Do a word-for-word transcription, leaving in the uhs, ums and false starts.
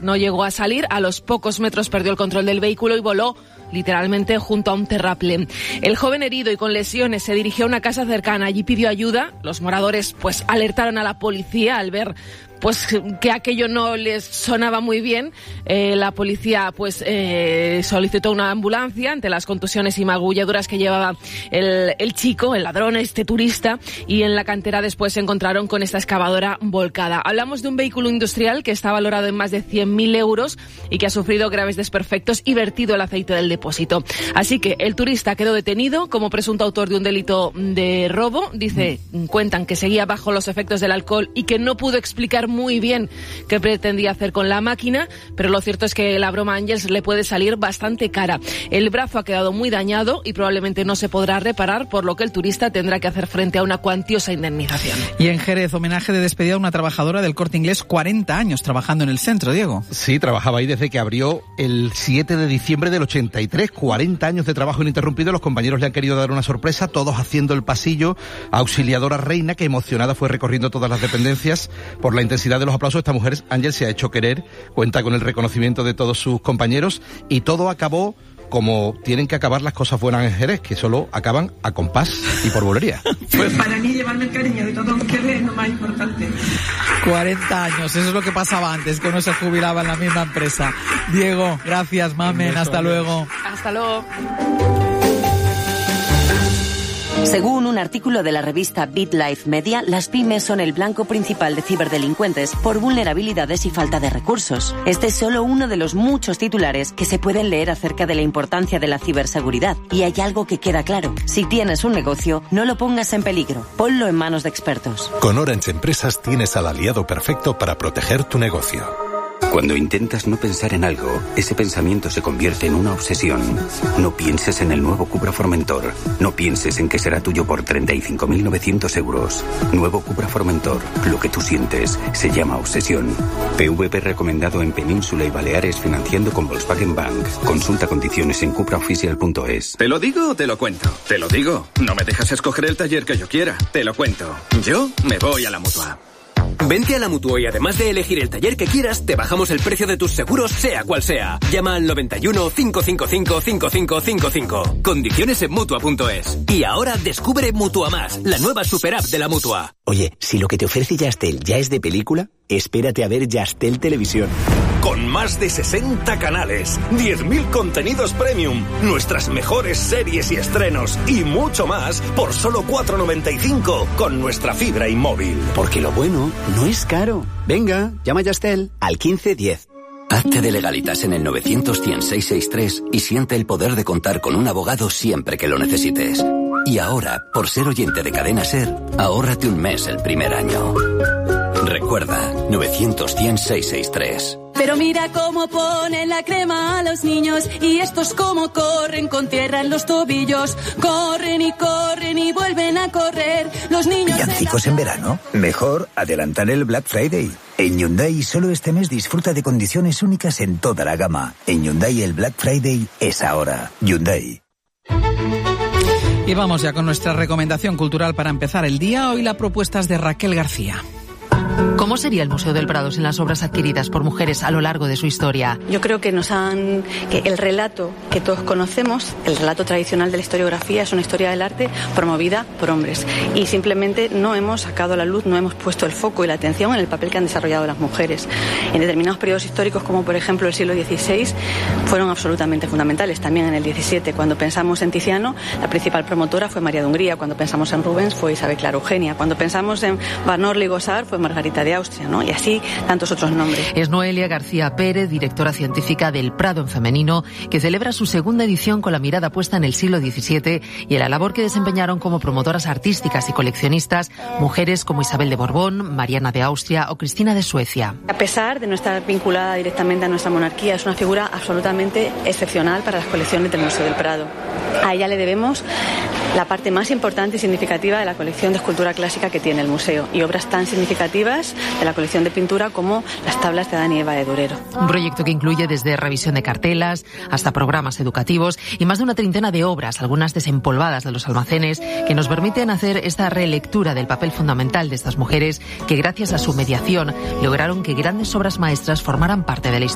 no llegó a salir. A los pocos metros perdió el control del vehículo y voló literalmente junto a un terraplén. El joven herido y con lesiones se dirigió a una casa cercana. Allí pidió ayuda. Los moradores pues alertaron a la policía al ver pues que aquello no les sonaba muy bien. Eh, la policía pues eh, solicitó una ambulancia ante las contusiones y magulladuras que llevaba el, el chico, el ladrón, este turista, y en la cantera después se encontraron con esta excavadora volcada. Hablamos de un vehículo industrial que está valorado en más de cien mil euros y que ha sufrido graves desperfectos y vertido el aceite del depósito. Así que el turista quedó detenido como presunto autor de un delito de robo. Dice, cuentan que seguía bajo los efectos del alcohol y que no pudo explicar muy bien qué pretendía hacer con la máquina, pero lo cierto es que la broma Ángels le puede salir bastante cara. El brazo ha quedado muy dañado y probablemente no se podrá reparar, por lo que el turista tendrá que hacer frente a una cuantiosa indemnización. Y en Jerez, homenaje de despedida a una trabajadora del Corte Inglés, cuarenta años trabajando en el centro, Diego. Sí, trabajaba ahí desde que abrió el siete de diciembre del ochenta y tres, cuarenta años de trabajo ininterrumpido. Los compañeros le han querido dar una sorpresa, todos haciendo el pasillo. Auxiliadora Reina, que emocionada fue recorriendo todas las dependencias. Por la intensidad de los aplausos, esta mujer, Ángel, se ha hecho querer, cuenta con el reconocimiento de todos sus compañeros, y todo acabó como tienen que acabar las cosas buenas en Jerez, que solo acaban a compás y por bolería. Pues para mí llevarme el cariño de todos ustedes es lo más importante. cuarenta años, eso es lo que pasaba antes, que uno se jubilaba en la misma empresa. Diego, gracias, mamen, hasta luego. Hasta luego. Según un artículo de la revista BitLife Media, las pymes son el blanco principal de ciberdelincuentes por vulnerabilidades y falta de recursos. Este es solo uno de los muchos titulares que se pueden leer acerca de la importancia de la ciberseguridad. Y hay algo que queda claro. Si tienes un negocio, no lo pongas en peligro. Ponlo en manos de expertos. Con Orange Empresas tienes al aliado perfecto para proteger tu negocio. Cuando intentas no pensar en algo, ese pensamiento se convierte en una obsesión. No pienses en el nuevo Cupra Formentor. No pienses en que será tuyo por treinta y cinco mil novecientos euros. Nuevo Cupra Formentor. Lo que tú sientes se llama obsesión. P V P recomendado en Península y Baleares, financiando con Volkswagen Bank. Consulta condiciones en cupra oficial punto es. ¿Te lo digo o te lo cuento? Te lo digo. No me dejas escoger el taller que yo quiera. Te lo cuento. Yo me voy a la Mutua. Vente a la Mutua y además de elegir el taller que quieras, te bajamos el precio de tus seguros, sea cual sea. Llama al noventa y uno, cinco cinco cinco, cinco cinco cinco cinco. Condiciones en Mutua punto es. Y ahora descubre Mutua Más, la nueva super app de la Mutua. Oye, si lo que te ofrece Yastel ya es de película, espérate a ver Yastel Televisión. Con más de sesenta canales, diez mil contenidos premium, nuestras mejores series y estrenos y mucho más por solo cuatro noventa y cinco con nuestra fibra y móvil. Porque lo bueno no es caro. Venga, llama a Yastel al quince diez. Hazte de Legalitas en el novecientos, cien, seiscientos sesenta y tres y siente el poder de contar con un abogado siempre que lo necesites. Y ahora, por ser oyente de Cadena SER, ahórrate un mes el primer año. Recuerda, novecientos, cien, seiscientos sesenta y tres. Pero mira cómo ponen la crema a los niños y estos como corren con tierra en los tobillos. Corren y corren y vuelven a correr. Los niños... ¿Villancicos en verano? Mejor adelantar el Black Friday. En Hyundai solo este mes disfruta de condiciones únicas en toda la gama. En Hyundai el Black Friday es ahora. Hyundai. Y vamos ya con nuestra recomendación cultural para empezar el día. Hoy la propuesta es de Raquel García. ¿Cómo sería el Museo del Prado sin las obras adquiridas por mujeres a lo largo de su historia? Yo creo que nos han que el relato que todos conocemos, el relato tradicional de la historiografía, es una historia del arte promovida por hombres. Y simplemente no hemos sacado a la luz, no hemos puesto el foco y la atención en el papel que han desarrollado las mujeres. En determinados periodos históricos, como por ejemplo el siglo dieciséis, fueron absolutamente fundamentales. También en el diecisiete, cuando pensamos en Tiziano, la principal promotora fue María de Hungría. Cuando pensamos en Rubens, fue Isabel Clara Eugenia. Cuando pensamos en Van Orle y Gossard, fue Margarita de Austria, ¿no? Y así tantos otros nombres. Es Noelia García Pérez, directora científica del Prado en Femenino, que celebra su segunda edición con la mirada puesta en el siglo diecisiete y en la labor que desempeñaron como promotoras artísticas y coleccionistas mujeres como Isabel de Borbón, Mariana de Austria o Cristina de Suecia. A pesar de no estar vinculada directamente a nuestra monarquía, es una figura absolutamente excepcional para las colecciones del Museo del Prado. A ella le debemos la parte más importante y significativa de la colección de escultura clásica que tiene el museo y obras tan significativas de la colección de pintura como las tablas de Adán y Eva de Durero. Un proyecto que incluye desde revisión de cartelas hasta programas educativos y más de una treintena de obras, algunas desempolvadas de los almacenes, que nos permiten hacer esta relectura del papel fundamental de estas mujeres que gracias a su mediación lograron que grandes obras maestras formaran parte de la historia.